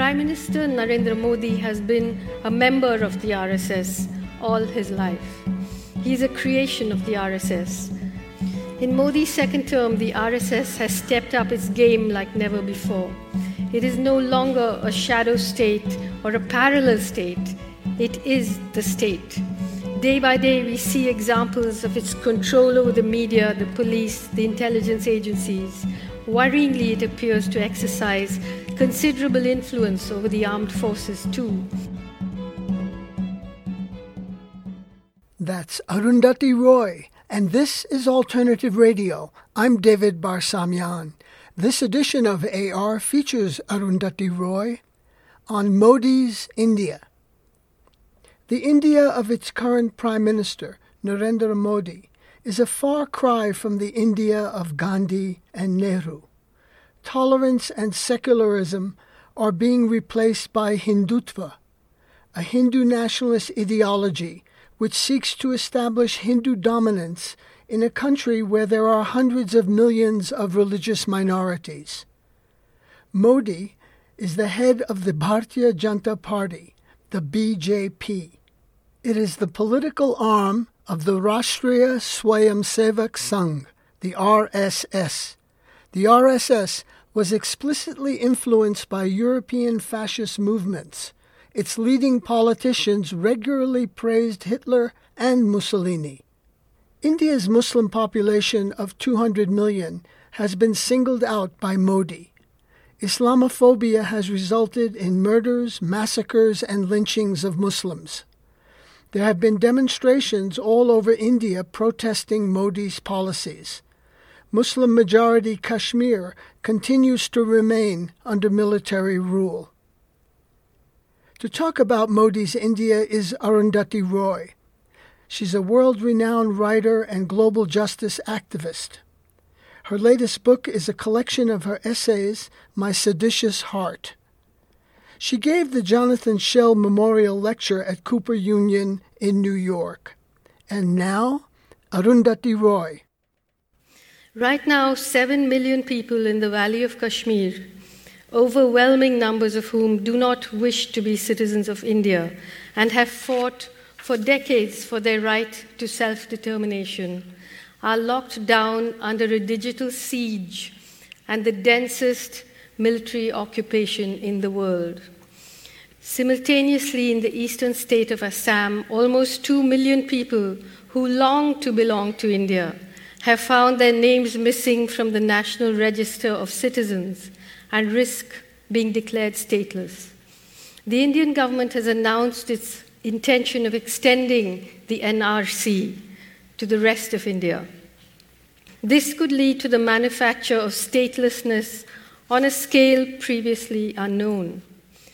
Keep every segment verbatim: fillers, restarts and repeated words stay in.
Prime Minister Narendra Modi has been a member of the R S S all his life. He is a creation of the R S S. In Modi's second term, the R S S has stepped up its game like never before. It is no longer a shadow state or a parallel state. It is the state. Day by day, we see examples of its control over the media, the police, the intelligence agencies. Worryingly, it appears to exercise considerable influence over the armed forces too. That's Arundhati Roy, and this is Alternative Radio. I'm David Barsamian. This edition of A R features Arundhati Roy on Modi's India. The India of its current Prime Minister, Narendra Modi, is a far cry from the India of Gandhi and Nehru. Tolerance and secularism are being replaced by Hindutva, a Hindu nationalist ideology which seeks to establish Hindu dominance in a country where there are hundreds of millions of religious minorities. Modi is the head of the Bharatiya Janata Party, the B J P. It is the political arm of the Rashtriya Swayamsevak Sangh, the R S S. The R S S was explicitly influenced by European fascist movements. Its leading politicians regularly praised Hitler and Mussolini. India's Muslim population of two hundred million has been singled out by Modi. Islamophobia has resulted in murders, massacres, and lynchings of Muslims. There have been demonstrations all over India protesting Modi's policies. Muslim-majority Kashmir continues to remain under military rule. To talk about Modi's India is Arundhati Roy. She's a world-renowned writer and global justice activist. Her latest book is a collection of her essays, My Seditious Heart. She gave the Jonathan Schell Memorial Lecture at Cooper Union in New York. And now, Arundhati Roy. Right now, seven million people in the Valley of Kashmir, overwhelming numbers of whom do not wish to be citizens of India and have fought for decades for their right to self-determination, are locked down under a digital siege and the densest military occupation in the world. Simultaneously, in the eastern state of Assam, almost two million people who long to belong to India have found their names missing from the National Register of Citizens and risk being declared stateless. The Indian government has announced its intention of extending the N R C to the rest of India. This could lead to the manufacture of statelessness on a scale previously unknown.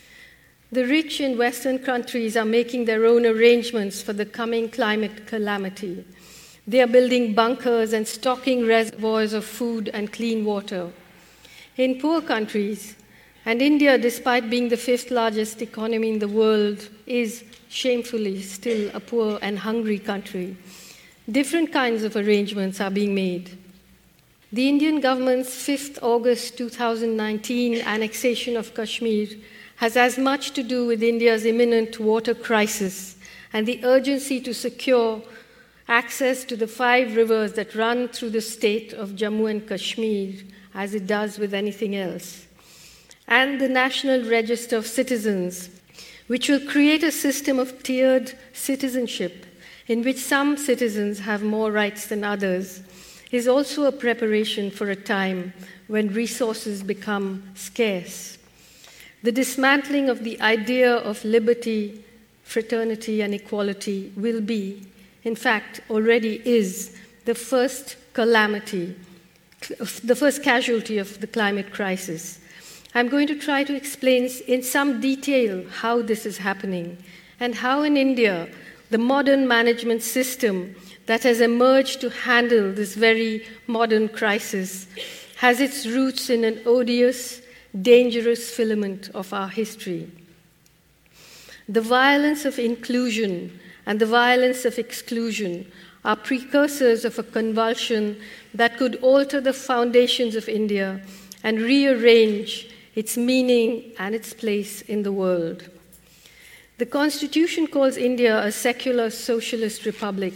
The rich in Western countries are making their own arrangements for the coming climate calamity. They are building bunkers and stocking reservoirs of food and clean water. In poor countries, and India, despite being the fifth largest economy in the world, is shamefully still a poor and hungry country, different kinds of arrangements are being made. The Indian government's fifth of August two thousand nineteen annexation of Kashmir has as much to do with India's imminent water crisis and the urgency to secure access to the five rivers that run through the state of Jammu and Kashmir as it does with anything else, and the National Register of Citizens, which will create a system of tiered citizenship in which some citizens have more rights than others, is also a preparation for a time when resources become scarce. The dismantling of the idea of liberty, fraternity, and equality will be, in fact, already is, the first calamity, the first casualty of the climate crisis. I'm going to try to explain in some detail how this is happening and how in India the modern management system that has emerged to handle this very modern crisis has its roots in an odious, dangerous filament of our history. The violence of inclusion and the violence of exclusion are precursors of a convulsion that could alter the foundations of India and rearrange its meaning, and its place in the world. The Constitution calls India a secular socialist republic.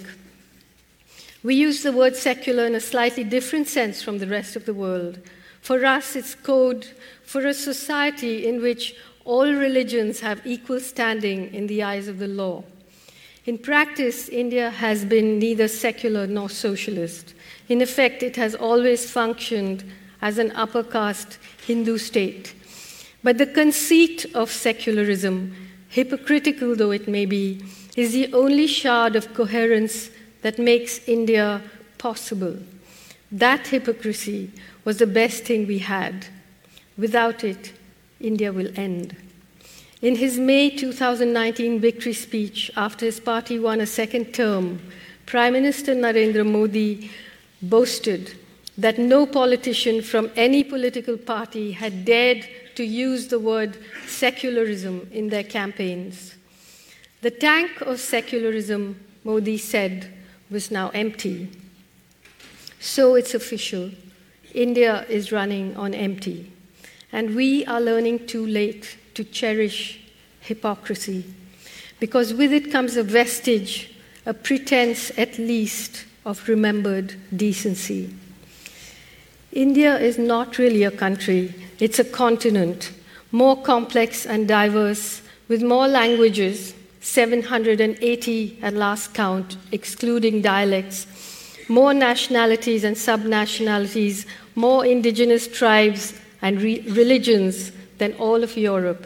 We use the word secular in a slightly different sense from the rest of the world. For us, it's code for a society in which all religions have equal standing in the eyes of the law. In practice, India has been neither secular nor socialist. In effect, it has always functioned as an upper caste Hindu state. But the conceit of secularism, hypocritical though it may be, is the only shard of coherence that makes India possible. That hypocrisy was the best thing we had. Without it, India will end. In his May two thousand nineteen victory speech, after his party won a second term, Prime Minister Narendra Modi boasted that no politician from any political party had dared to use the word secularism in their campaigns. The tank of secularism, Modi said, was now empty. So it's official. India is running on empty. And we are learning too late to cherish hypocrisy, because with it comes a vestige, a pretense at least, of remembered decency. India is not really a country, it's a continent, more complex and diverse, with more languages, seven hundred eighty at last count, excluding dialects, more nationalities and subnationalities, more indigenous tribes and re- religions than all of Europe.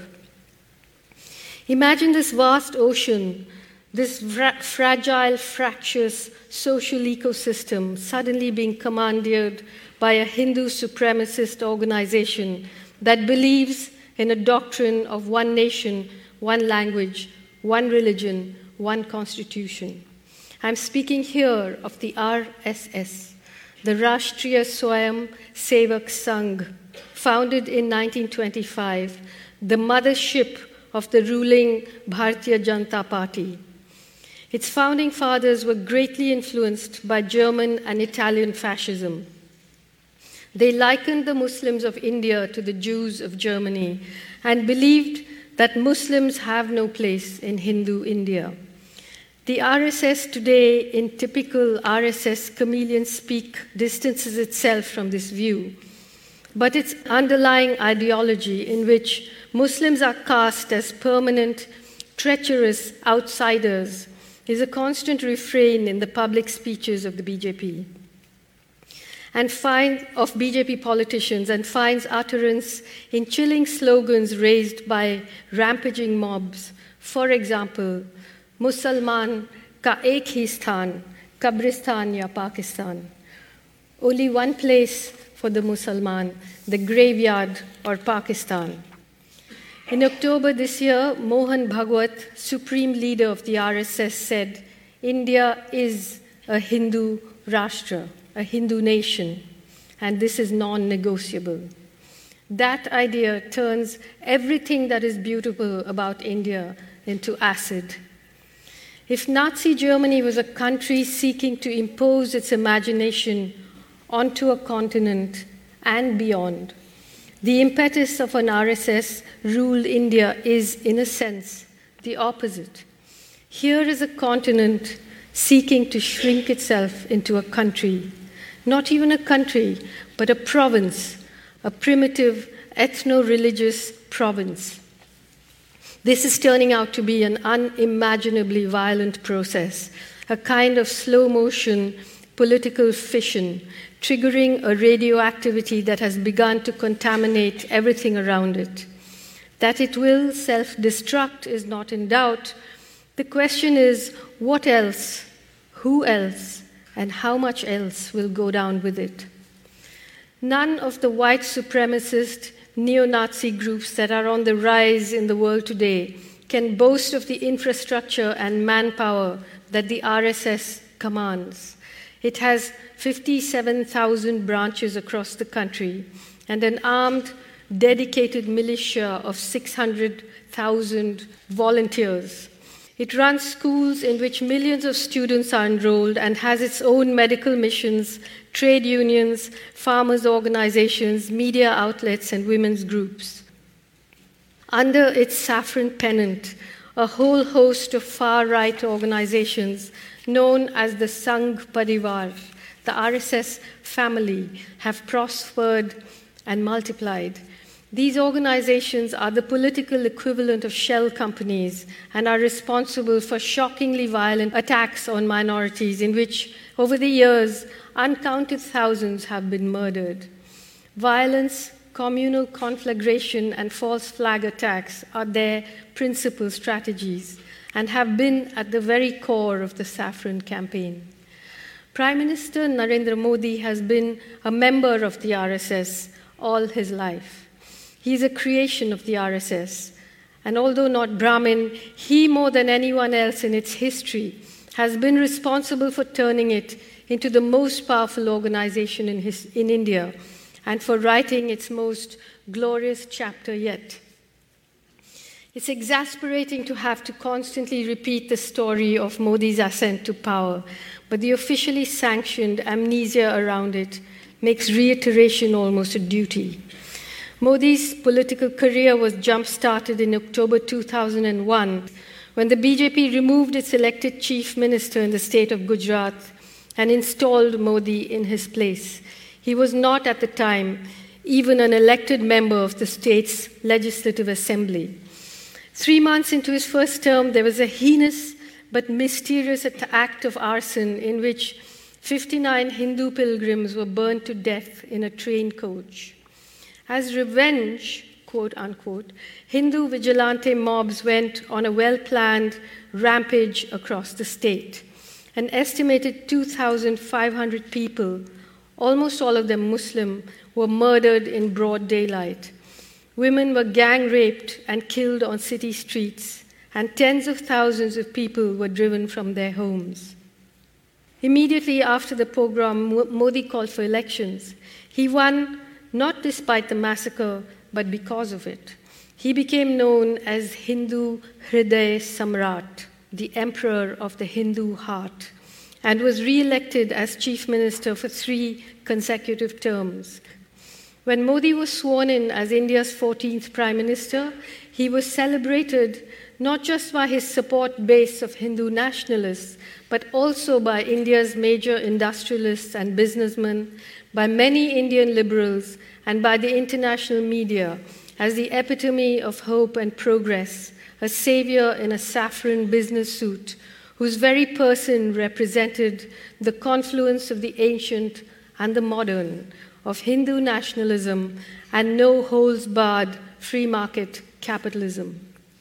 Imagine this vast ocean, this fra- fragile, fractious social ecosystem suddenly being commandeered by a Hindu supremacist organization that believes in a doctrine of one nation, one language, one religion, one constitution. I'm speaking here of the R S S, the Rashtriya Swayam Sevak Sangh, founded in nineteen twenty-five, the mothership of the ruling Bharatiya Janata Party. Its founding fathers were greatly influenced by German and Italian fascism. They likened the Muslims of India to the Jews of Germany and believed that Muslims have no place in Hindu India. The R S S today, in typical R S S chameleon speak, distances itself from this view. But its underlying ideology, in which Muslims are cast as permanent, treacherous outsiders, is a constant refrain in the public speeches of the B J P. And find, of B J P politicians, and finds utterance in chilling slogans raised by rampaging mobs. For example, Musalman ka ek hi sthan, Kabristan ya Pakistan. Only one place for the Musalman, the graveyard or Pakistan. In October this year, Mohan Bhagwat, supreme leader of the R S S, said, India is a Hindu Rashtra, a Hindu nation, and this is non-negotiable. That idea turns everything that is beautiful about India into acid. If Nazi Germany was a country seeking to impose its imagination onto a continent and beyond, the impetus of an R S S-ruled India is, in a sense, the opposite. Here is a continent seeking to shrink itself into a country, not even a country, but a province, a primitive ethno-religious province. This is turning out to be an unimaginably violent process, a kind of slow-motion political fission, triggering a radioactivity that has begun to contaminate everything around it. That it will self-destruct is not in doubt. The question is, what else, who else, and how much else will go down with it? None of the white supremacist neo-Nazi groups that are on the rise in the world today can boast of the infrastructure and manpower that the R S S commands. It has fifty-seven thousand branches across the country and an armed, dedicated militia of six hundred thousand volunteers. It runs schools in which millions of students are enrolled and has its own medical missions, trade unions, farmers' organizations, media outlets, and women's groups. Under its saffron pennant, a whole host of far-right organizations known as the Sangh Parivar, the R S S family, have prospered and multiplied. These organizations are the political equivalent of shell companies and are responsible for shockingly violent attacks on minorities in which, over the years, uncounted thousands have been murdered. Violence, communal conflagration, and false flag attacks are their principal strategies and have been at the very core of the Saffron campaign. Prime Minister Narendra Modi has been a member of the R S S all his life. He is a creation of the R S S, and although not Brahmin, he, more than anyone else in its history, has been responsible for turning it into the most powerful organization in, his, in India and for writing its most glorious chapter yet. It's exasperating to have to constantly repeat the story of Modi's ascent to power, but the officially sanctioned amnesia around it makes reiteration almost a duty. Modi's political career was jump-started in October two thousand one when the B J P removed its elected chief minister in the state of Gujarat and installed Modi in his place. He was not at the time even an elected member of the state's legislative assembly. Three months into his first term, there was a heinous but mysterious act of arson in which fifty-nine Hindu pilgrims were burned to death in a train coach. As revenge, quote unquote, Hindu vigilante mobs went on a well-planned rampage across the state. An estimated two thousand five hundred people, almost all of them Muslim, were murdered in broad daylight. Women were gang raped and killed on city streets, and tens of thousands of people were driven from their homes. Immediately after the pogrom, Modi called for elections. He won not despite the massacre, but because of it. He became known as Hindu Hriday Samrat, the emperor of the Hindu heart, and was re-elected as chief minister for three consecutive terms. When Modi was sworn in as India's fourteenth prime minister, he was celebrated not just by his support base of Hindu nationalists, but also by India's major industrialists and businessmen, by many Indian liberals, and by the international media as the epitome of hope and progress, a savior in a saffron business suit, whose very person represented the confluence of the ancient and the modern, of Hindu nationalism and no-holds-barred free market capitalism.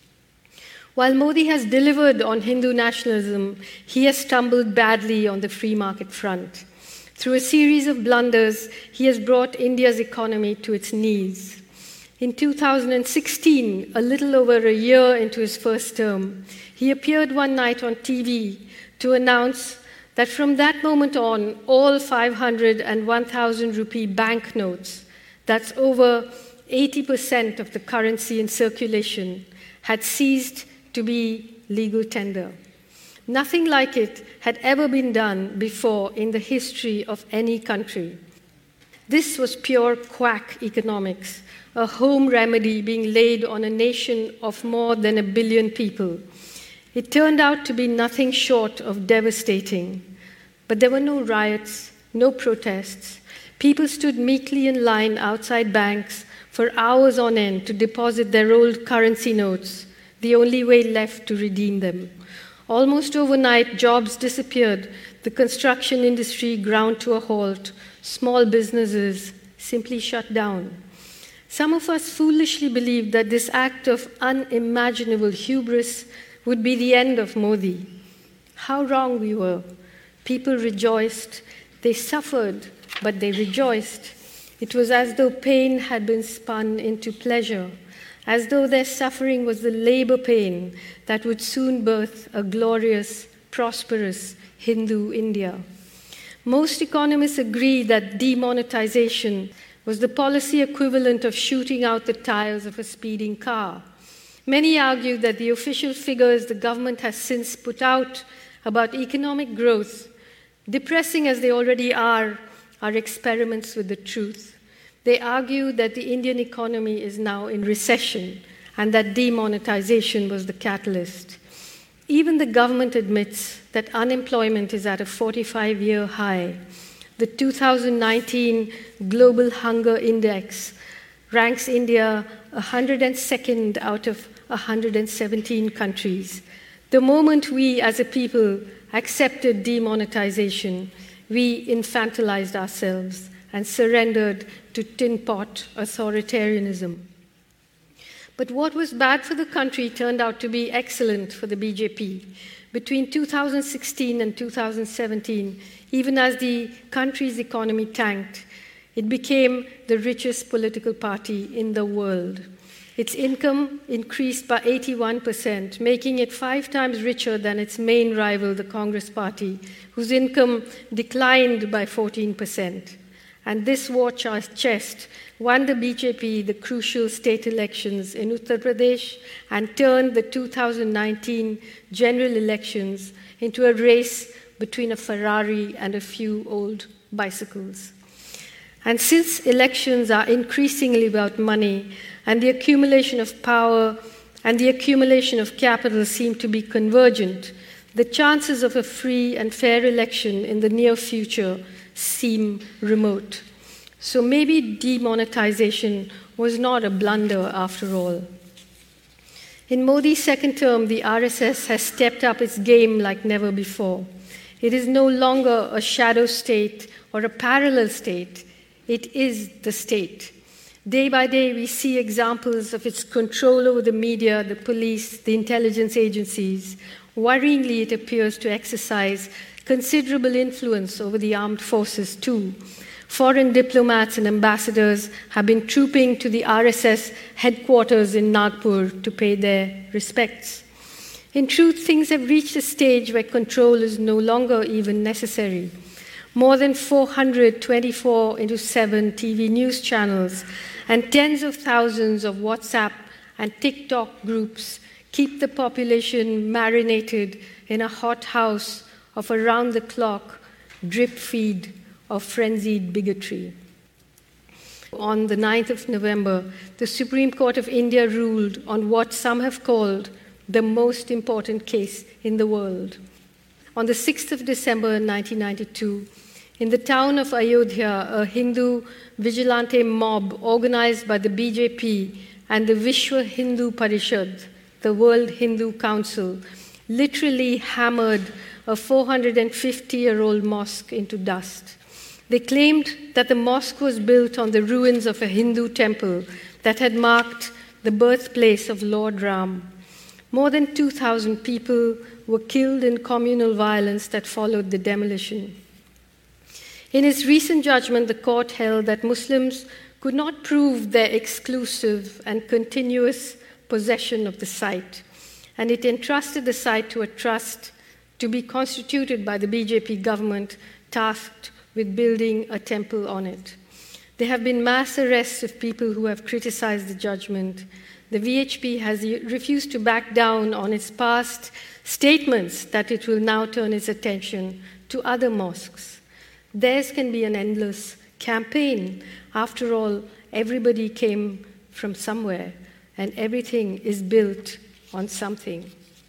While Modi has delivered on Hindu nationalism, he has stumbled badly on the free market front. Through a series of blunders, he has brought India's economy to its knees. In two thousand sixteen, a little over a year into his first term, he appeared one night on T V to announce that from that moment on, all five hundred and one thousand rupee banknotes, that's over eighty percent of the currency in circulation, had ceased to be legal tender. Nothing like it had ever been done before in the history of any country. This was pure quack economics, a home remedy being laid on a nation of more than a billion people. It turned out to be nothing short of devastating. But there were no riots, no protests. People stood meekly in line outside banks for hours on end to deposit their old currency notes, the only way left to redeem them. Almost overnight, jobs disappeared, the construction industry ground to a halt, small businesses simply shut down. Some of us foolishly believed that this act of unimaginable hubris would be the end of Modi. How wrong we were. People rejoiced. They suffered, but they rejoiced. It was as though pain had been spun into pleasure, as though their suffering was the labor pain that would soon birth a glorious, prosperous Hindu India. Most economists agree that demonetization was the policy equivalent of shooting out the tires of a speeding car. Many argue that the official figures the government has since put out about economic growth, depressing as they already are, are experiments with the truth. They argue that the Indian economy is now in recession, and that demonetization was the catalyst. Even the government admits that unemployment is at a forty-five-year high. The two thousand nineteen Global Hunger Index ranks India one hundred second out of one hundred seventeen countries. The moment we as a people accepted demonetization, we infantilized ourselves and surrendered to tin pot authoritarianism. But what was bad for the country turned out to be excellent for the B J P. Between two thousand sixteen and two thousand seventeen, even as the country's economy tanked, it became the richest political party in the world. Its income increased by eighty-one percent, making it five times richer than its main rival, the Congress Party, whose income declined by fourteen percent. And this war chest won the B J P the crucial state elections in Uttar Pradesh and turned the two thousand nineteen general elections into a race between a Ferrari and a few old bicycles. And since elections are increasingly about money, and the accumulation of power and the accumulation of capital seem to be convergent, the chances of a free and fair election in the near future seem remote. So maybe demonetization was not a blunder after all. In Modi's second term, the R S S has stepped up its game like never before. It is no longer a shadow state or a parallel state. It is the state. Day by day, we see examples of its control over the media, the police, the intelligence agencies. Worryingly, it appears to exercise considerable influence over the armed forces, too. Foreign diplomats and ambassadors have been trooping to the R S S headquarters in Nagpur to pay their respects. In truth, things have reached a stage where control is no longer even necessary. More than four hundred twenty-four into seven T V news channels and tens of thousands of WhatsApp and TikTok groups keep the population marinated in a hot house of around-the-clock drip feed of frenzied bigotry. On the ninth of November, the Supreme Court of India ruled on what some have called the most important case in the world. On the sixth of December nineteen ninety-two, in the town of Ayodhya, a Hindu vigilante mob organized by the B J P and the Vishwa Hindu Parishad, the World Hindu Council, literally hammered a four hundred fifty-year-old mosque into dust. They claimed that the mosque was built on the ruins of a Hindu temple that had marked the birthplace of Lord Ram. More than two thousand people were killed in communal violence that followed the demolition. In its recent judgment, the court held that Muslims could not prove their exclusive and continuous possession of the site, and it entrusted the site to a trust to be constituted by the B J P government tasked with building a temple on it. There have been mass arrests of people who have criticized the judgment. The V H P has refused to back down on its past statements that it will now turn its attention to other mosques. Theirs can be an endless campaign. After all, everybody came from somewhere, and everything is built on something.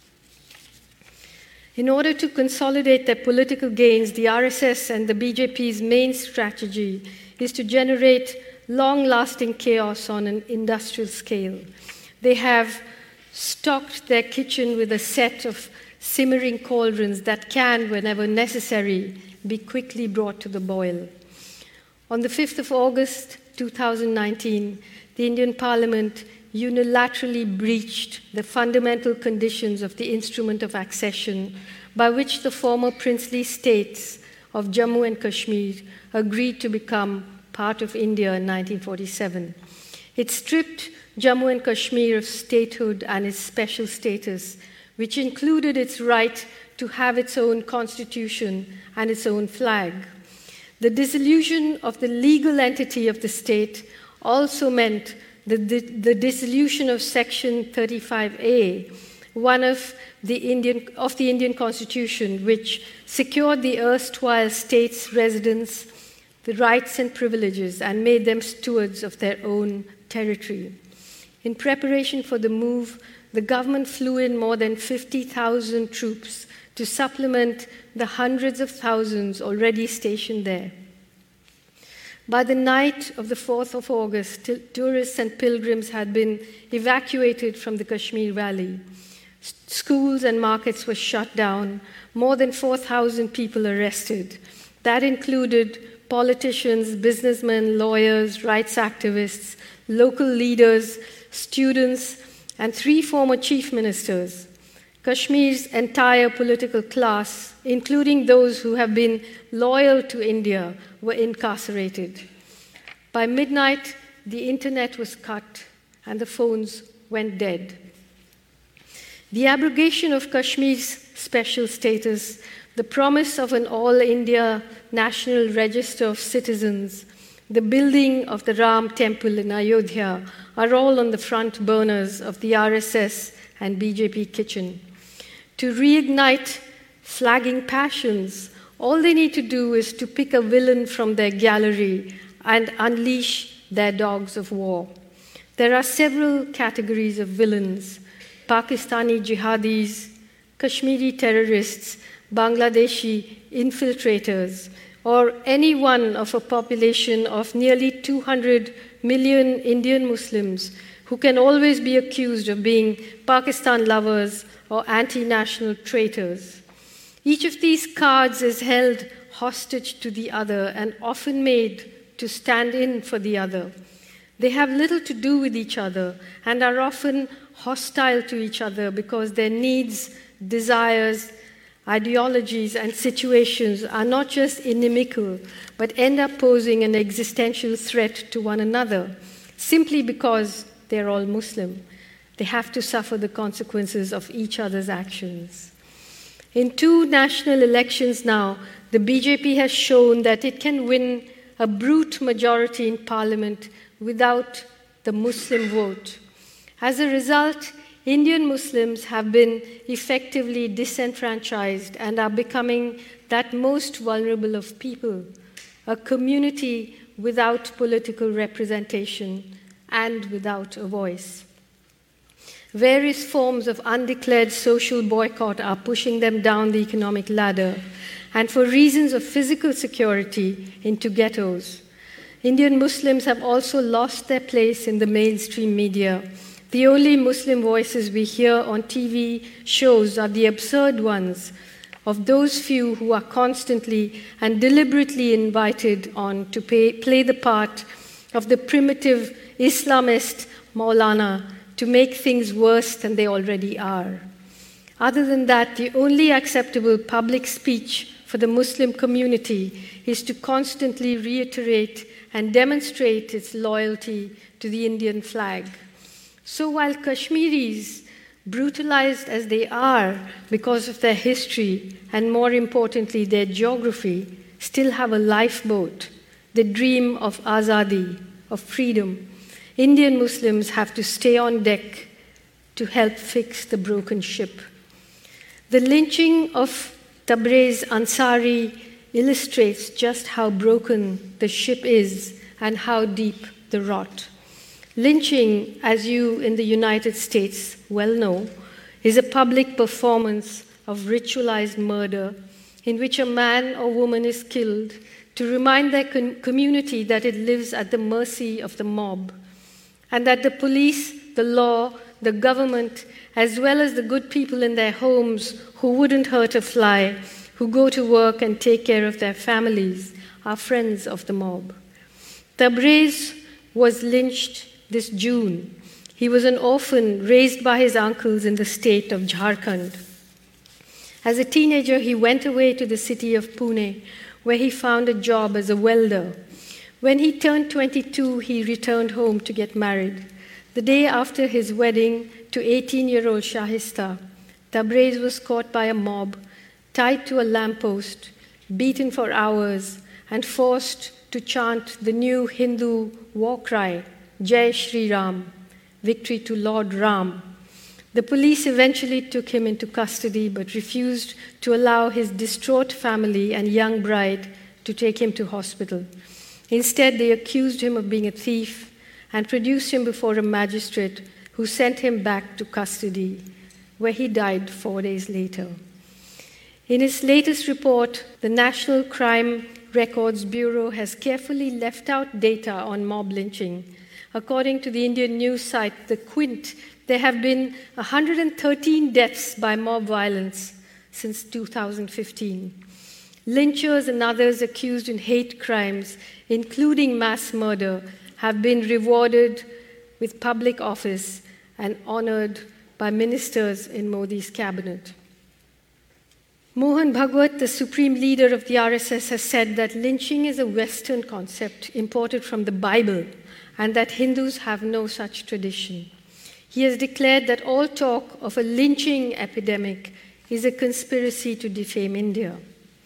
In order to consolidate their political gains, the R S S and the B J P's main strategy is to generate long-lasting chaos on an industrial scale. They have stocked their kitchen with a set of simmering cauldrons that can, whenever necessary, be quickly brought to the boil. On the fifth of August two thousand nineteen, the Indian Parliament unilaterally breached the fundamental conditions of the Instrument of Accession by which the former princely states of Jammu and Kashmir agreed to become part of India in nineteen forty-seven. It stripped Jammu and Kashmir of statehood and its special status, which included its right to have its own constitution and its own flag. The dissolution of the legal entity of the state also meant the, the, the dissolution of Section thirty-five A, one of the Indian of the Indian Constitution, which secured the erstwhile states' residents the rights and privileges and made them stewards of their own territory. In preparation for the move, the government flew in more than fifty thousand troops to supplement the hundreds of thousands already stationed there. By the night of the fourth of August, t- tourists and pilgrims had been evacuated from the Kashmir Valley. S- schools and markets were shut down, more than four thousand people arrested. That included politicians, businessmen, lawyers, rights activists, local leaders, students, and three former chief ministers. Kashmir's entire political class, including those who have been loyal to India, were incarcerated. By midnight, the internet was cut and the phones went dead. The abrogation of Kashmir's special status, the promise of an all-India national register of citizens, the building of the Ram temple in Ayodhya are all on the front burners of the R S S and B J P kitchen. To reignite flagging passions, all they need to do is to pick a villain from their gallery and unleash their dogs of war. There are several categories of villains: Pakistani jihadis, Kashmiri terrorists, Bangladeshi infiltrators, or any one of a population of nearly two hundred million Indian Muslims who can always be accused of being Pakistan lovers or anti-national traitors. Each of these cards is held hostage to the other and often made to stand in for the other. They have little to do with each other and are often hostile to each other because their needs, desires, ideologies, and situations are not just inimical, but end up posing an existential threat to one another, simply because they're all Muslim. They have to suffer the consequences of each other's actions. In two national elections now, the B J P has shown that it can win a brute majority in parliament without the Muslim vote. As a result, Indian Muslims have been effectively disenfranchised and are becoming that most vulnerable of people, a community without political representation and without a voice. Various forms of undeclared social boycott are pushing them down the economic ladder, and for reasons of physical security, into ghettos. Indian Muslims have also lost their place in the mainstream media. The only Muslim voices we hear on T V shows are the absurd ones of those few who are constantly and deliberately invited on to pay, play the part of the primitive Islamist Maulana to make things worse than they already are. Other than that, the only acceptable public speech for the Muslim community is to constantly reiterate and demonstrate its loyalty to the Indian flag. So while Kashmiris, brutalized as they are because of their history and more importantly their geography, still have a lifeboat, the dream of azadi, of freedom, Indian Muslims have to stay on deck to help fix the broken ship. The lynching of Tabriz Ansari illustrates just how broken the ship is and how deep the rot. Lynching, as you in the United States well know, is a public performance of ritualized murder in which a man or woman is killed to remind their con- community that it lives at the mercy of the mob, and that the police, the law, the government, as well as the good people in their homes who wouldn't hurt a fly, who go to work and take care of their families, are friends of the mob. Tabriz was lynched this June. He was an orphan raised by his uncles in the state of Jharkhand. As a teenager, he went away to the city of Pune, where he found a job as a welder. When he turned twenty-two, he returned home to get married. The day after his wedding to eighteen-year-old Shahista, Tabriz was caught by a mob, tied to a lamppost, beaten for hours, and forced to chant the new Hindu war cry, Jai Shri Ram, victory to Lord Ram. The police eventually took him into custody but refused to allow his distraught family and young bride to take him to hospital. Instead, they accused him of being a thief and produced him before a magistrate who sent him back to custody, where he died four days later. In its latest report, the National Crime Records Bureau has carefully left out data on mob lynching. According to the Indian news site The Quint, there have been one hundred thirteen deaths by mob violence since two thousand fifteen. Lynchers and others accused in hate crimes, including mass murder, have been rewarded with public office and honored by ministers in Modi's cabinet. Mohan Bhagwat, the supreme leader of the R S S, has said that lynching is a Western concept imported from the Bible and that Hindus have no such tradition. He has declared that all talk of a lynching epidemic is a conspiracy to defame India.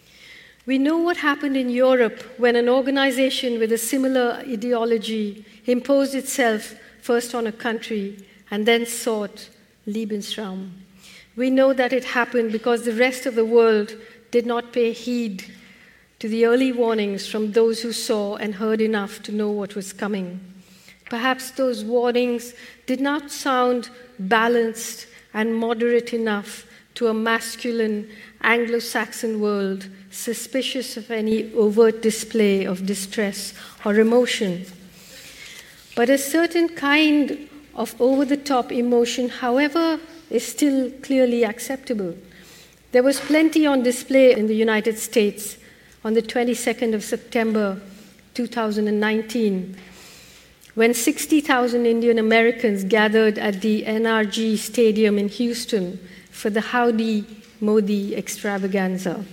We know what happened in Europe when an organization with a similar ideology imposed itself first on a country and then sought Lebensraum. We know that it happened because the rest of the world did not pay heed to the early warnings from those who saw and heard enough to know what was coming. Perhaps those warnings did not sound balanced and moderate enough to a masculine Anglo-Saxon world suspicious of any overt display of distress or emotion. But a certain kind of over-the-top emotion, however, is still clearly acceptable. There was plenty on display in the United States on the twenty-second of September two thousand nineteen, when sixty thousand Indian Americans gathered at the N R G Stadium in Houston for the Howdy Modi extravaganza.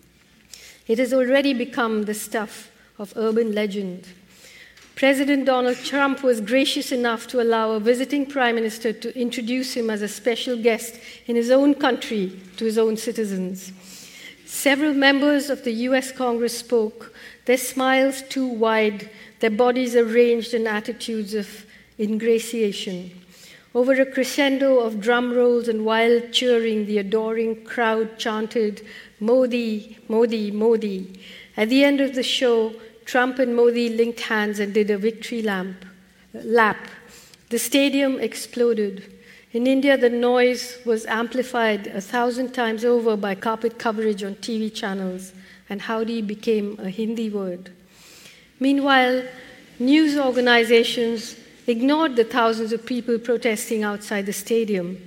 It has already become the stuff of urban legend. President Donald Trump was gracious enough to allow a visiting prime minister to introduce him as a special guest in his own country to his own citizens. Several members of the U S Congress spoke, their smiles too wide, their bodies arranged in attitudes of ingratiation. Over a crescendo of drum rolls and wild cheering, the adoring crowd chanted, "Modi, Modi, Modi." At the end of the show, Trump and Modi linked hands and did a victory lamp, lap. The stadium exploded. In India, the noise was amplified a thousand times over by carpet coverage on T V channels, and Howdy became a Hindi word. Meanwhile, news organizations ignored the thousands of people protesting outside the stadium.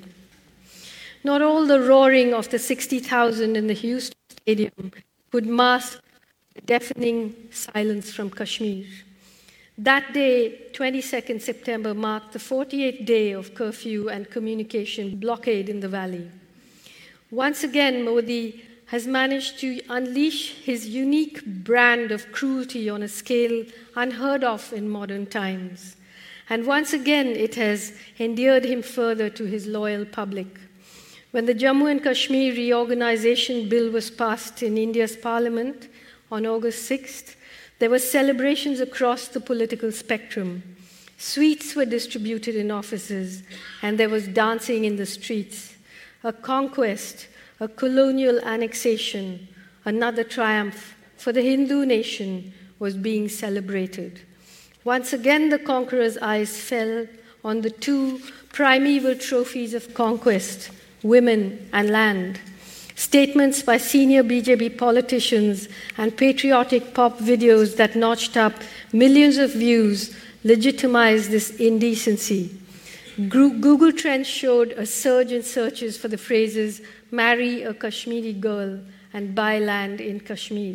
Not all the roaring of the sixty thousand in the Houston stadium could mask the deafening silence from Kashmir. That day, twenty-second of September, marked the forty-eighth day of curfew and communication blockade in the valley. Once again, Modi has managed to unleash his unique brand of cruelty on a scale unheard of in modern times. And once again, it has endeared him further to his loyal public. When the Jammu and Kashmir Reorganization Bill was passed in India's parliament on August sixth, there were celebrations across the political spectrum. Sweets were distributed in offices, and there was dancing in the streets. A conquest, a colonial annexation, another triumph for the Hindu nation was being celebrated. Once again, the conqueror's eyes fell on the two primeval trophies of conquest, women and land. Statements by senior B J P politicians and patriotic pop videos that notched up millions of views legitimized this indecency. Google Trends showed a surge in searches for the phrases "marry a Kashmiri girl" and "buy land in Kashmir."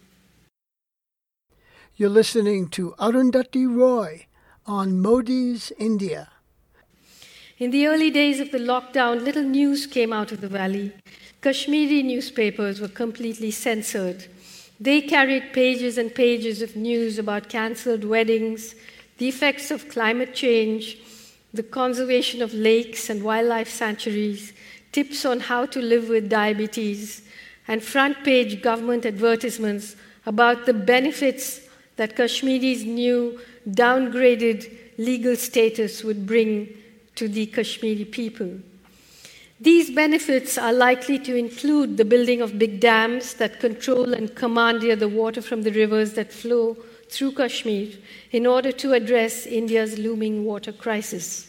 You're listening to Arundhati Roy on Modi's India. In the early days of the lockdown, little news came out of the valley. Kashmiri newspapers were completely censored. They carried pages and pages of news about cancelled weddings, the effects of climate change, the conservation of lakes and wildlife sanctuaries, tips on how to live with diabetes, and front-page government advertisements about the benefits that Kashmiri's new downgraded legal status would bring to the Kashmiri people. These benefits are likely to include the building of big dams that control and commandeer the water from the rivers that flow through Kashmir in order to address India's looming water crisis.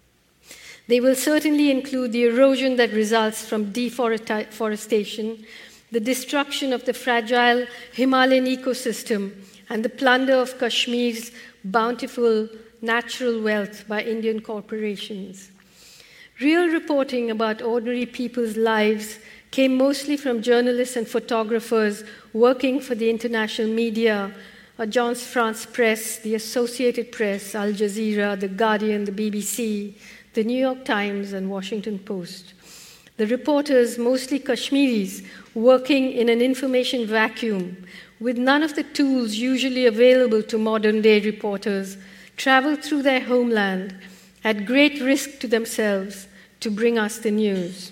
They will certainly include the erosion that results from deforestation, the destruction of the fragile Himalayan ecosystem, and the plunder of Kashmir's bountiful natural wealth by Indian corporations. Real reporting about ordinary people's lives came mostly from journalists and photographers working for the international media, Agence France Presse, the Associated Press, Al Jazeera, The Guardian, the B B C, the New York Times, and Washington Post. The reporters, mostly Kashmiris, working in an information vacuum, with none of the tools usually available to modern-day reporters, traveled through their homeland at great risk to themselves to bring us the news.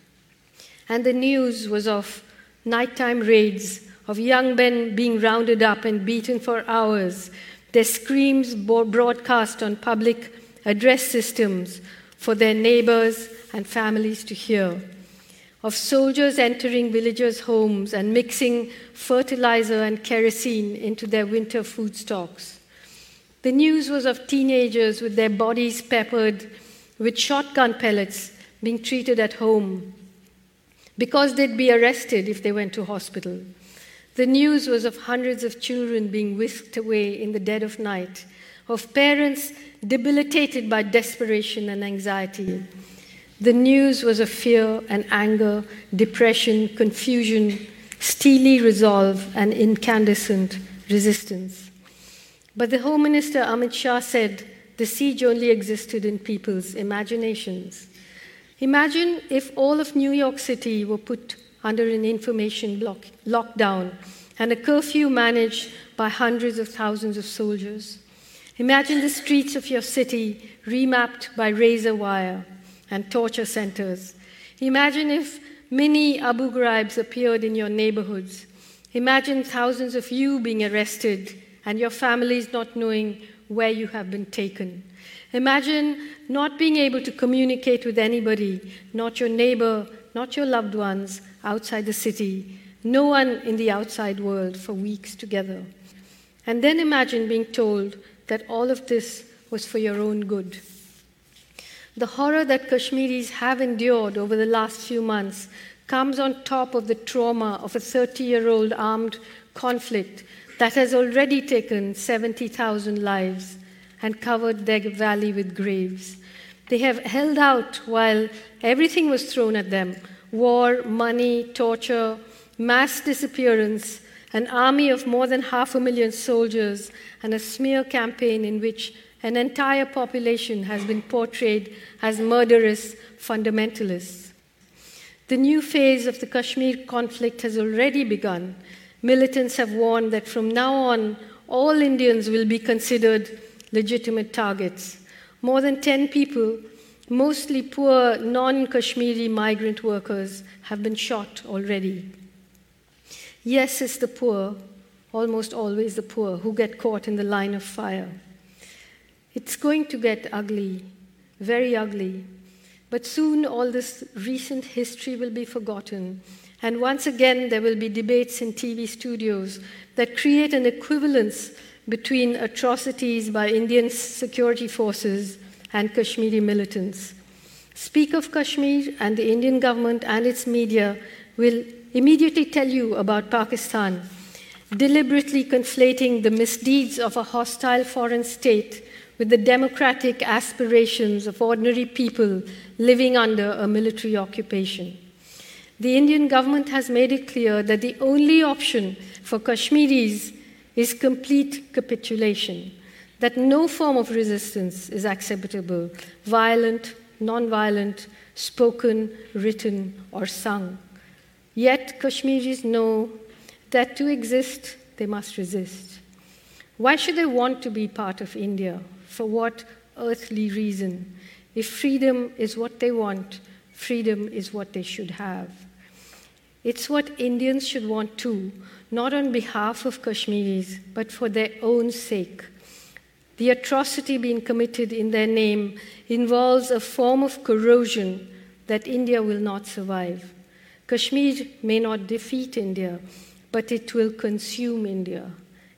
And the news was of nighttime raids, of young men being rounded up and beaten for hours, their screams broadcast on public address systems for their neighbors and families to hear, of soldiers entering villagers' homes and mixing fertilizer and kerosene into their winter food stocks. The news was of teenagers with their bodies peppered with shotgun pellets being treated at home because they'd be arrested if they went to hospital. The news was of hundreds of children being whisked away in the dead of night, of parents debilitated by desperation and anxiety. The news was of fear and anger, depression, confusion, steely resolve, and incandescent resistance. But the Home Minister Amit Shah said the siege only existed in people's imaginations. Imagine if all of New York City were put under an information block, lockdown and a curfew managed by hundreds of thousands of soldiers. Imagine the streets of your city remapped by razor wire and torture centers. Imagine if mini Abu Ghraibs appeared in your neighborhoods. Imagine thousands of you being arrested and your families not knowing where you have been taken. Imagine not being able to communicate with anybody, not your neighbor, not your loved ones outside the city, no one in the outside world for weeks together. And then imagine being told that all of this was for your own good. The horror that Kashmiris have endured over the last few months comes on top of the trauma of a thirty-year-old armed conflict that has already taken seventy thousand lives and covered their valley with graves. They have held out while everything was thrown at them: war, money, torture, mass disappearance, an army of more than half a million soldiers, and a smear campaign in which an entire population has been portrayed as murderous fundamentalists. The new phase of the Kashmir conflict has already begun. Militants have warned that from now on, all Indians will be considered legitimate targets. More than ten people, mostly poor non-Kashmiri migrant workers, have been shot already. Yes, it's the poor, almost always the poor, who get caught in the line of fire. It's going to get ugly, very ugly. But soon all this recent history will be forgotten. And once again, there will be debates in T V studios that create an equivalence between atrocities by Indian security forces and Kashmiri militants. Speak of Kashmir, and the Indian government and its media will immediately tell you about Pakistan, deliberately conflating the misdeeds of a hostile foreign state with the democratic aspirations of ordinary people living under a military occupation. The Indian government has made it clear that the only option for Kashmiris is complete capitulation, that no form of resistance is acceptable, violent, non-violent, spoken, written, or sung. Yet Kashmiris know that to exist, they must resist. Why should they want to be part of India? For what earthly reason? If freedom is what they want, freedom is what they should have. It's what Indians should want too, not on behalf of Kashmiris, but for their own sake. The atrocity being committed in their name involves a form of corrosion that India will not survive. Kashmir may not defeat India, but it will consume India.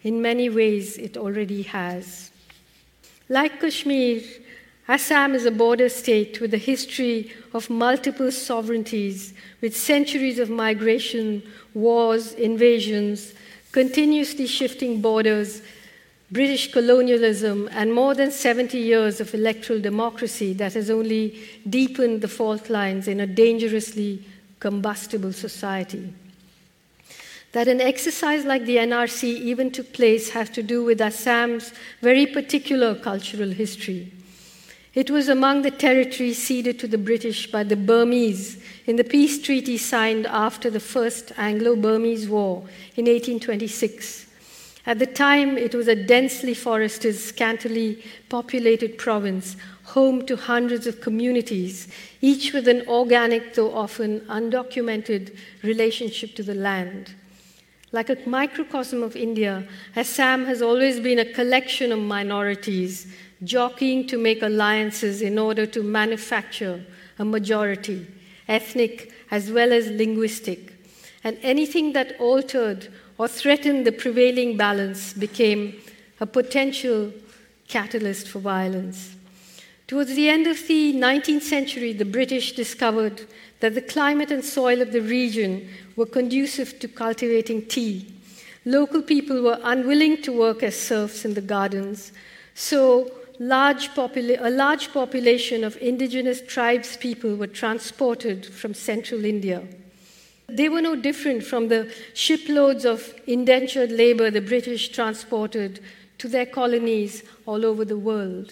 in many ways it already has. Like Kashmir, Assam is a border state with a history of multiple sovereignties, with centuries of migration, wars, invasions, continuously shifting borders, British colonialism, and more than seventy years of electoral democracy that has only deepened the fault lines in a dangerously combustible society. That an exercise like the N R C even took place has to do with Assam's very particular cultural history. It was among the territories ceded to the British by the Burmese in the peace treaty signed after the First Anglo-Burmese War in eighteen twenty-six. At the time, it was a densely forested, scantily populated province, home to hundreds of communities, each with an organic, though often undocumented, relationship to the land. Like a microcosm of India, Assam has always been a collection of minorities, jockeying to make alliances in order to manufacture a majority, ethnic as well as linguistic. And anything that altered or threatened the prevailing balance became a potential catalyst for violence. Towards the end of the nineteenth century, the British discovered that the climate and soil of the region were conducive to cultivating tea. Local people were unwilling to work as serfs in the gardens, so large popula- a large population of indigenous tribes people were transported from central India. They were no different from the shiploads of indentured labor the British transported to their colonies all over the world.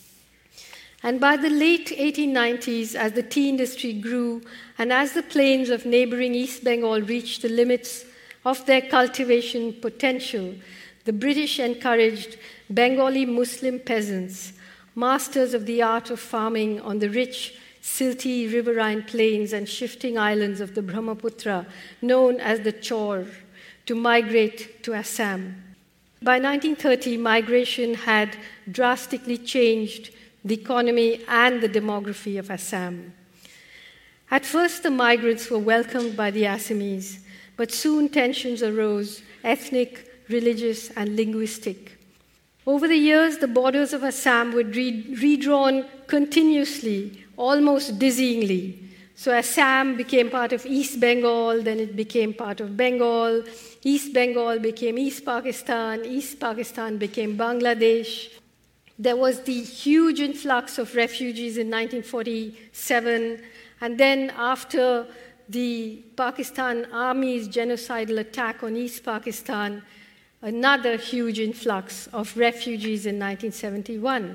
And by the late eighteen nineties, as the tea industry grew and as the plains of neighboring East Bengal reached the limits of their cultivation potential, the British encouraged Bengali Muslim peasants, masters of the art of farming on the rich, silty riverine plains and shifting islands of the Brahmaputra, known as the Chor, to migrate to Assam. By nineteen thirty, migration had drastically changed the economy and the demography of Assam. At first, the migrants were welcomed by the Assamese, but soon tensions arose, ethnic, religious, and linguistic. Over the years, the borders of Assam were re- redrawn continuously, almost dizzyingly. So Assam became part of East Bengal, then it became part of Bengal. East Bengal became East Pakistan, East Pakistan became Bangladesh. There was the huge influx of refugees in nineteen forty-seven, and then after the Pakistan Army's genocidal attack on East Pakistan, another huge influx of refugees in nineteen seventy-one.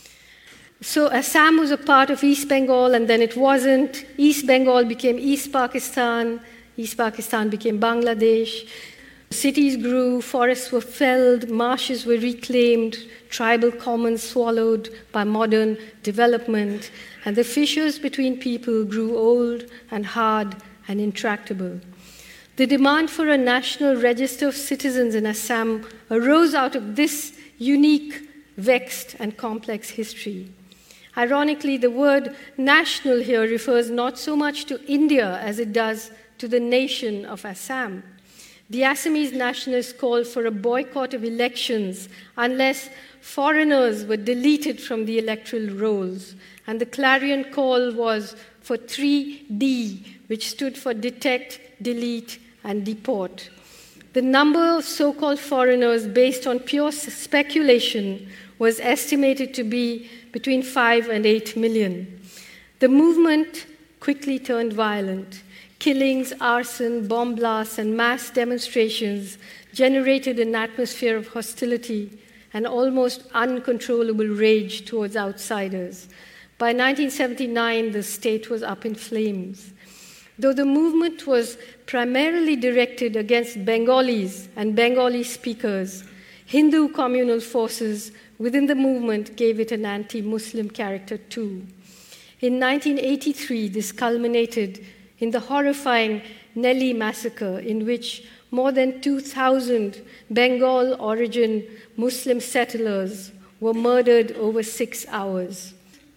So Assam was a part of East Bengal, and then it wasn't. East Bengal became East Pakistan. East Pakistan became Bangladesh. Cities grew, forests were felled, marshes were reclaimed, tribal commons swallowed by modern development, and the fissures between people grew old and hard and intractable. The demand for a national register of citizens in Assam arose out of this unique, vexed, and complex history. Ironically, the word national here refers not so much to India as it does to the nation of Assam. The Assamese nationalists called for a boycott of elections unless foreigners were deleted from the electoral rolls. And the clarion call was for three D, which stood for detect, delete, and deport. The number of so-called foreigners, based on pure speculation, was estimated to be between five and eight million. The movement quickly turned violent. Killings, arson, bomb blasts, and mass demonstrations generated an atmosphere of hostility and almost uncontrollable rage towards outsiders. By nineteen seventy-nine, the state was up in flames. Though the movement was primarily directed against Bengalis and Bengali speakers, Hindu communal forces within the movement gave it an anti-Muslim character too. In nineteen eighty-three, this culminated in the horrifying Nellie massacre, in which more than two thousand Bengal-origin Muslim settlers were murdered over six hours.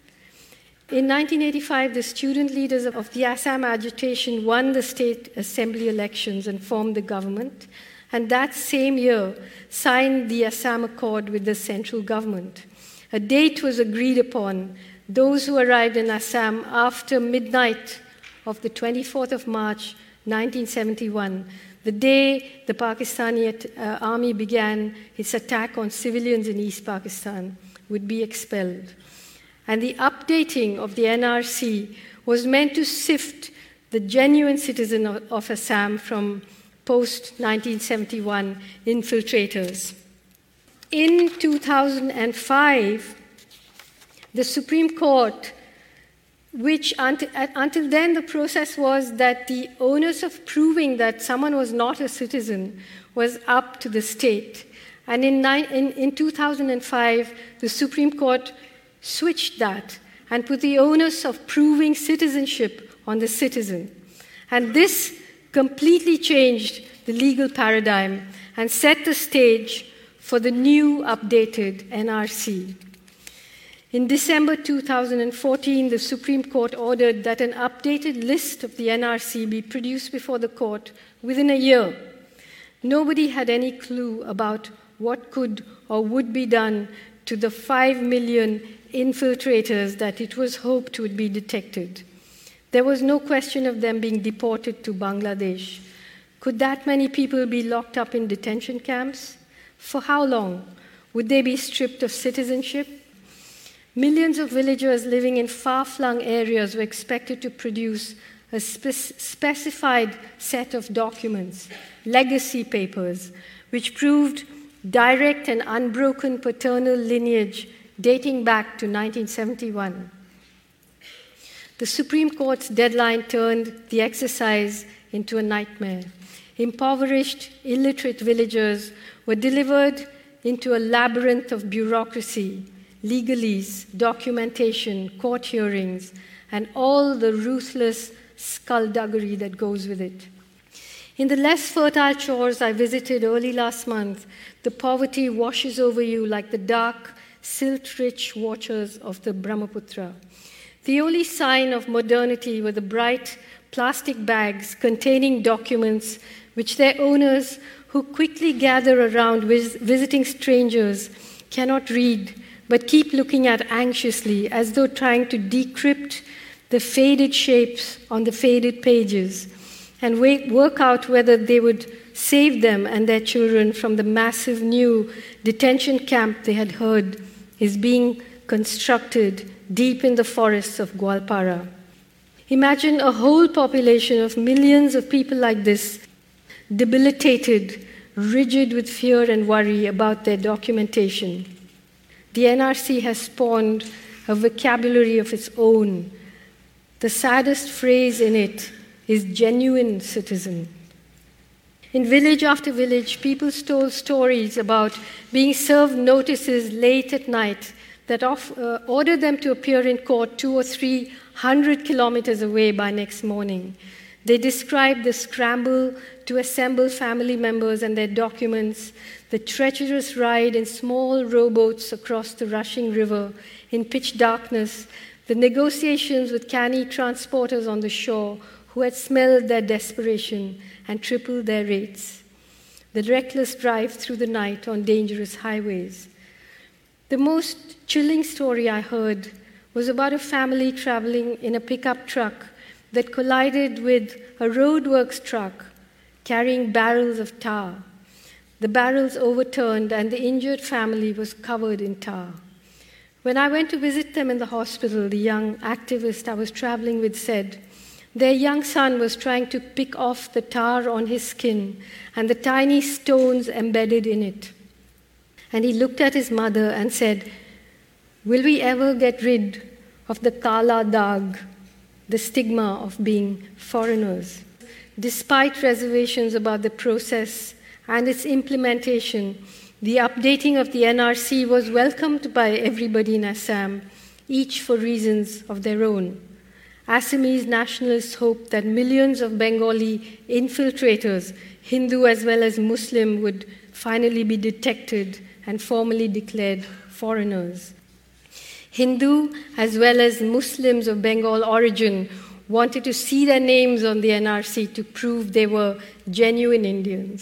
In nineteen eighty-five, the student leaders of the Assam agitation won the state assembly elections and formed the government. and that same year signed the Assam Accord with the central government. A date was agreed upon. Those who arrived in Assam after midnight of the twenty-fourth of March, nineteen seventy-one, the day the Pakistani uh, army began its attack on civilians in East Pakistan, would be expelled. And the updating of the N R C was meant to sift the genuine citizen of, of Assam from post-nineteen seventy-one infiltrators. In two thousand five, the Supreme Court, which until, until then the process was that the onus of proving that someone was not a citizen was up to the state. And in, in, in two thousand five, the Supreme Court switched that and put the onus of proving citizenship on the citizen. And this completely changed the legal paradigm and set the stage for the new updated N R C. In December two thousand fourteen, the Supreme Court ordered that an updated list of the N R C be produced before the court within a year. Nobody had any clue about what could or would be done to the five million infiltrators that it was hoped would be detected. There was no question of them being deported to Bangladesh. Could that many people be locked up in detention camps? For how long? Would they be stripped of citizenship? Millions of villagers living in far-flung areas were expected to produce a spe- specified set of documents, legacy papers, which proved direct and unbroken paternal lineage dating back to nineteen seventy-one. The Supreme Court's deadline turned the exercise into a nightmare. Impoverished, illiterate villagers were delivered into a labyrinth of bureaucracy, legalese, documentation, court hearings, and all the ruthless skullduggery that goes with it. In the less fertile shores I visited early last month, the poverty washes over you like the dark, silt-rich waters of the Brahmaputra. The only sign of modernity were the bright plastic bags containing documents which their owners, who quickly gather around vis- visiting strangers, cannot read, but keep looking at anxiously as though trying to decrypt the faded shapes on the faded pages and wait, work out whether they would save them and their children from the massive new detention camp they had heard is being constructed deep in the forests of Gwalpara. Imagine a whole population of millions of people like this, debilitated, rigid with fear and worry about their documentation. The N R C has spawned a vocabulary of its own. The saddest phrase in it is genuine citizen. In village after village, people told stories about being served notices late at night that off, uh, ordered them to appear in court two or three hundred kilometers away by next morning. They described the scramble to assemble family members and their documents, the treacherous ride in small rowboats across the rushing river in pitch darkness, the negotiations with canny transporters on the shore who had smelled their desperation and tripled their rates, the reckless drive through the night on dangerous highways. The most chilling story I heard was about a family traveling in a pickup truck that collided with a roadworks truck carrying barrels of tar. The barrels overturned and the injured family was covered in tar. When I went to visit them in the hospital, the young activist I was traveling with said their young son was trying to pick off the tar on his skin and the tiny stones embedded in it. And he looked at his mother and said, "Will we ever get rid of the kala dag, the stigma of being foreigners?" Despite reservations about the process and its implementation, the updating of the N R C was welcomed by everybody in Assam, each for reasons of their own. Assamese nationalists hoped that millions of Bengali infiltrators, Hindu as well as Muslim, would finally be detected and formally declared foreigners. Hindu as well as Muslims of Bengal origin wanted to see their names on the N R C to prove they were genuine Indians.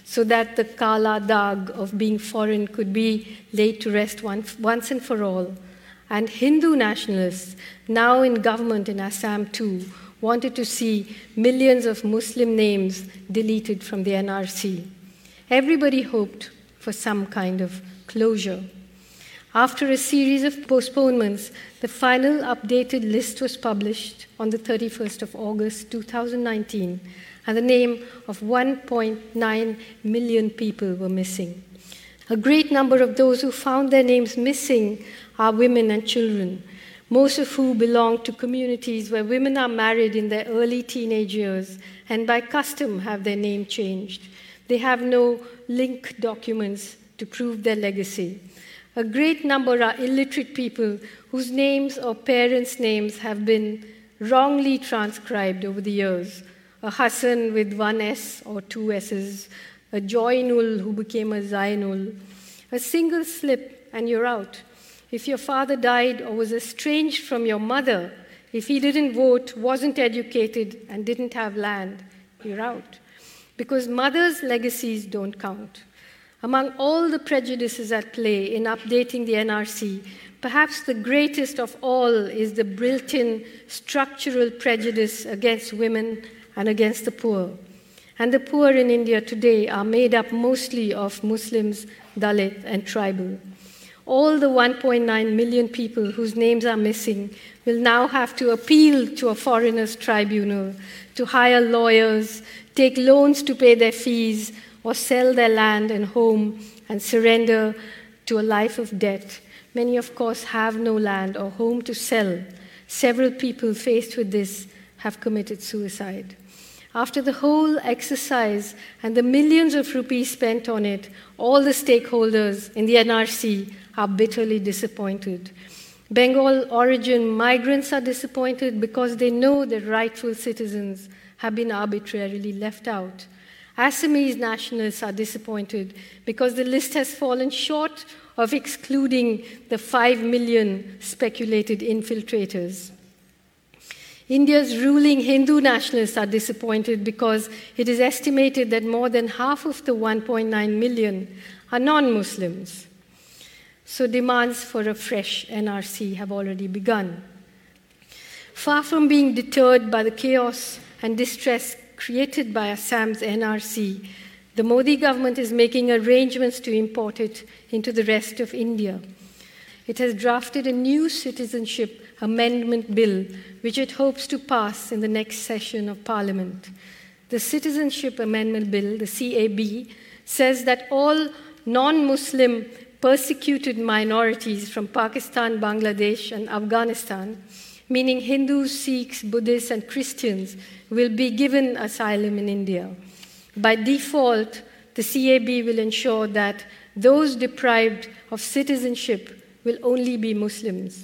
so that the Kala Dag of being foreign could be laid to rest once, once and for all. And Hindu nationalists, now in government in Assam too, wanted to see millions of Muslim names deleted from the N R C. Everybody hoped for some kind of closure. After a series of postponements, the final updated list was published on the thirty-first of August two thousand nineteen, and the name of one point nine million people were missing. A great number of those who found their names missing are women and children, most of whom belong to communities where women are married in their early teenage years and by custom have their name changed. They have no link documents to prove their legacy. A great number are illiterate people whose names or parents' names have been wrongly transcribed over the years. A Hassan with one S or two S's, a Joinul who became a Zainul. A single slip and you're out. If your father died or was estranged from your mother, if he didn't vote, wasn't educated, and didn't have land, you're out. Because mothers' legacies don't count. Among all the prejudices at play in updating the N R C, perhaps the greatest of all is the built-in structural prejudice against women and against the poor. And the poor in India today are made up mostly of Muslims, Dalit, and tribal. All the one point nine million people whose names are missing will now have to appeal to a foreigners' tribunal, to hire lawyers, take loans to pay their fees, or sell their land and home and surrender to a life of debt. Many, of course, have no land or home to sell. Several people faced with this have committed suicide. After the whole exercise and the millions of rupees spent on it, all the stakeholders in the N R C are bitterly disappointed. Bengal origin migrants are disappointed because they know that rightful citizens have been arbitrarily left out. Assamese nationalists are disappointed because the list has fallen short of excluding the five million speculated infiltrators. India's ruling Hindu nationalists are disappointed because it is estimated that more than half of the one point nine million are non-Muslims. So demands for a fresh N R C have already begun. Far from being deterred by the chaos and distress created by Assam's N R C, the Modi government is making arrangements to import it into the rest of India. It has drafted a new citizenship amendment bill, which it hopes to pass in the next session of Parliament. The Citizenship Amendment Bill, the C A B, says that all non-Muslim persecuted minorities from Pakistan, Bangladesh, and Afghanistan, meaning Hindus, Sikhs, Buddhists, and Christians, will be given asylum in India. By default, the C A B will ensure that those deprived of citizenship will only be Muslims.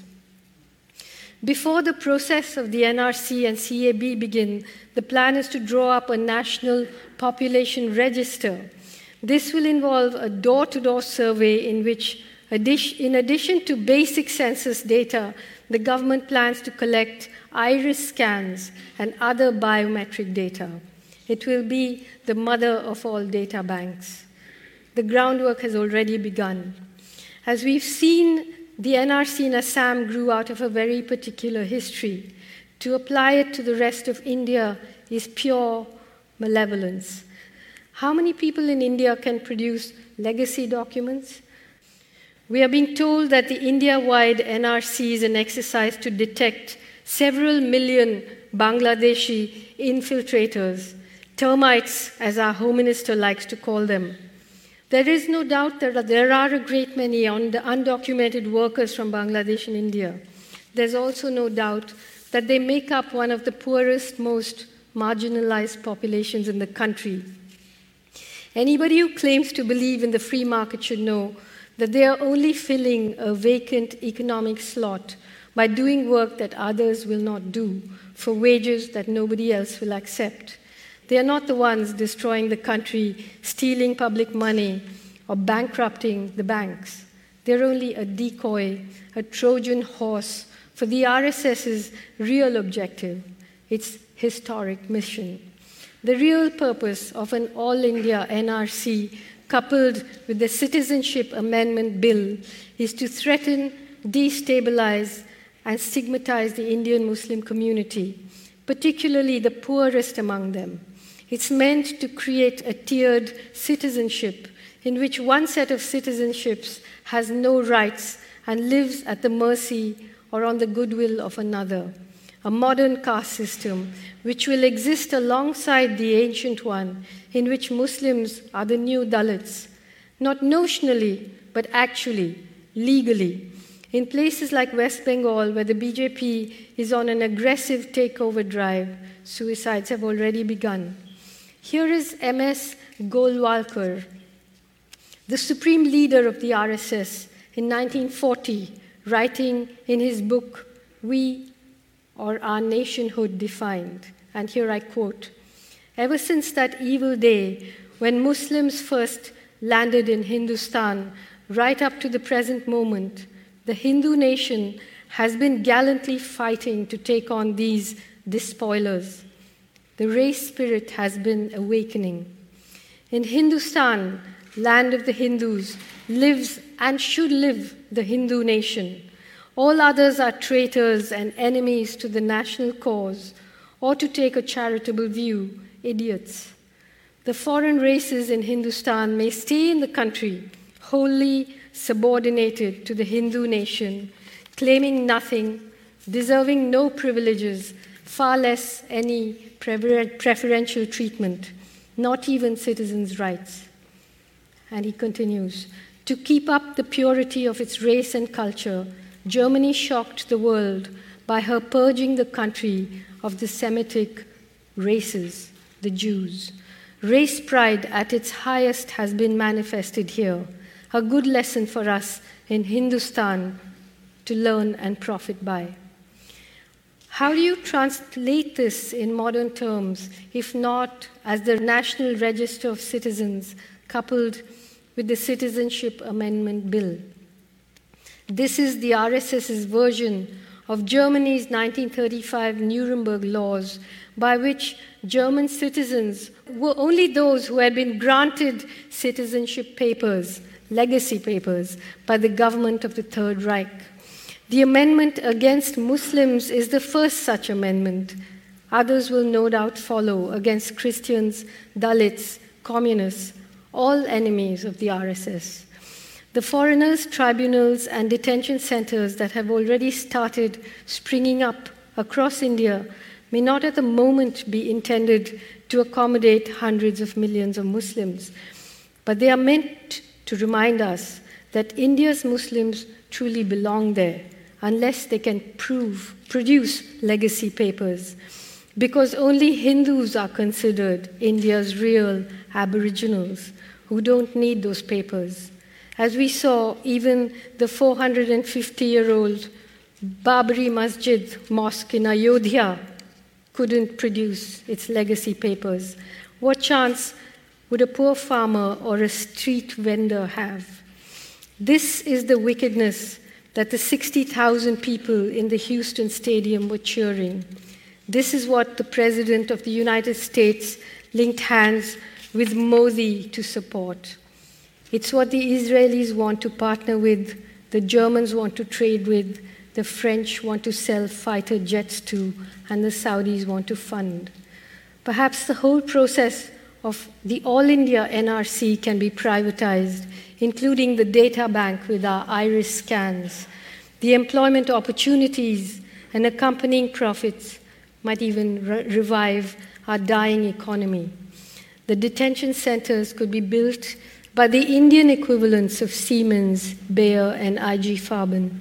Before the process of the N R C and C A B begin, the plan is to draw up a national population register. This will involve a door-to-door survey in which, in addition to basic census data, the government plans to collect iris scans and other biometric data. It will be the mother of all data banks. The groundwork has already begun. As we've seen, the N R C in Assam grew out of a very particular history. To apply it to the rest of India is pure malevolence. How many people in India can produce legacy documents? We are being told that the India-wide N R C is an exercise to detect several million Bangladeshi infiltrators, termites, as our Home Minister likes to call them. There is no doubt that there are a great many undocumented workers from Bangladesh and India. There's also no doubt that they make up one of the poorest, most marginalized populations in the country. Anybody who claims to believe in the free market should know that they are only filling a vacant economic slot by doing work that others will not do for wages that nobody else will accept. They are not the ones destroying the country, stealing public money, or bankrupting the banks. They're only a decoy, a Trojan horse for the R S S's real objective, its historic mission. The real purpose of an all-India N R C coupled with the Citizenship Amendment Bill is to threaten, destabilize, and stigmatize the Indian Muslim community, particularly the poorest among them. It's meant to create a tiered citizenship in which one set of citizenships has no rights and lives at the mercy or on the goodwill of another. A modern caste system which will exist alongside the ancient one, in which Muslims are the new Dalits, not notionally, but actually, legally. In places like West Bengal, where the B J P is on an aggressive takeover drive, suicides have already begun. Here is M S Golwalkar, the supreme leader of the R S S in nineteen forty, writing in his book, We or Our Nationhood Defined. And here I quote, "Ever since that evil day when Muslims first landed in Hindustan, right up to the present moment, the Hindu nation has been gallantly fighting to take on these despoilers. The race spirit has been awakening. In Hindustan, land of the Hindus, lives and should live the Hindu nation. All others are traitors and enemies to the national cause, or to take a charitable view, idiots. The foreign races in Hindustan may stay in the country, wholly subordinated to the Hindu nation, claiming nothing, deserving no privileges, far less any preferential treatment, not even citizens' rights." And he continues, "To keep up the purity of its race and culture, Germany shocked the world by her purging the country of the Semitic races, the Jews. Race pride at its highest has been manifested here, a good lesson for us in Hindustan to learn and profit by." How do you translate this in modern terms, if not as the National Register of Citizens coupled with the Citizenship Amendment Bill? This is the R S S's version of Germany's nineteen thirty-five Nuremberg laws, by which German citizens were only those who had been granted citizenship papers, legacy papers, by the government of the Third Reich. The amendment against Muslims is the first such amendment. Others will no doubt follow against Christians, Dalits, communists, all enemies of the R S S. The foreigners' tribunals and detention centers that have already started springing up across India may not at the moment be intended to accommodate hundreds of millions of Muslims, but they are meant to remind us that India's Muslims truly belong there, unless they can prove, produce legacy papers, because only Hindus are considered India's real aboriginals who don't need those papers. As we saw, even the four hundred fifty-year-old Babri Masjid mosque in Ayodhya couldn't produce its legacy papers. What chance would a poor farmer or a street vendor have? This is the wickedness that the sixty thousand people in the Houston Stadium were cheering. This is what the President of the United States linked hands with Modi to support. It's what the Israelis want to partner with, the Germans want to trade with, the French want to sell fighter jets to, and the Saudis want to fund. Perhaps the whole process of the All India N R C can be privatized, including the data bank with our iris scans. The employment opportunities and accompanying profits might even re- revive our dying economy. The detention centers could be built by the Indian equivalents of Siemens, Bayer, and I G Farben.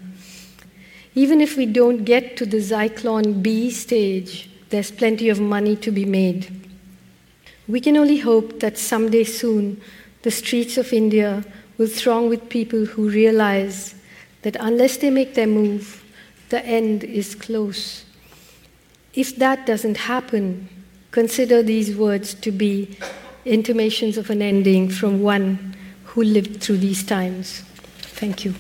Even if we don't get to the Zyklon B stage, there's plenty of money to be made. We can only hope that someday soon the streets of India will throng with people who realize that unless they make their move, the end is close. If that doesn't happen, consider these words to be intimations of an ending from one who lived through these times. Thank you.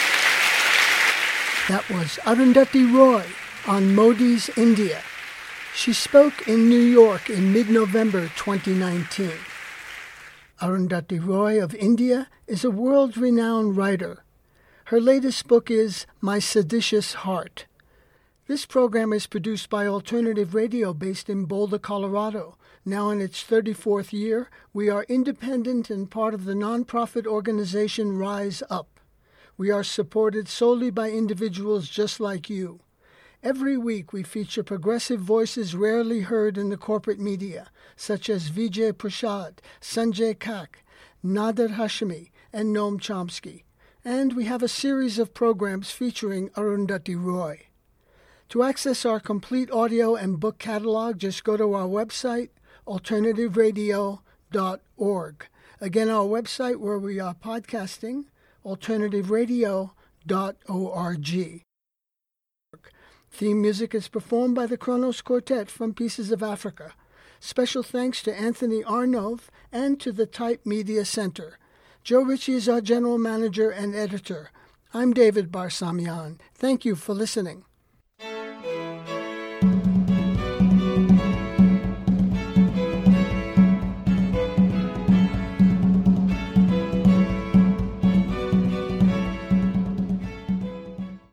That was Arundhati Roy on Modi's India. She spoke in New York in mid-November twenty nineteen. Arundhati Roy of India is a world-renowned writer. Her latest book is My Seditious Heart. This program is produced by Alternative Radio based in Boulder, Colorado. Now in its thirty-fourth year, we are independent and part of the nonprofit organization Rise Up. We are supported solely by individuals just like you. Every week we feature progressive voices rarely heard in the corporate media, such as Vijay Prashad, Sanjay Kak, Nader Hashemi, and Noam Chomsky. And we have a series of programs featuring Arundhati Roy. To access our complete audio and book catalog, just go to our website, alternative radio dot org. Again, our website where we are podcasting, alternative radio dot org. Theme music is performed by the Kronos Quartet from Pieces of Africa. Special thanks to Anthony Arnove and to the Type Media Center. Joe Ritchie is our general manager and editor. I'm David Barsamian. Thank you for listening.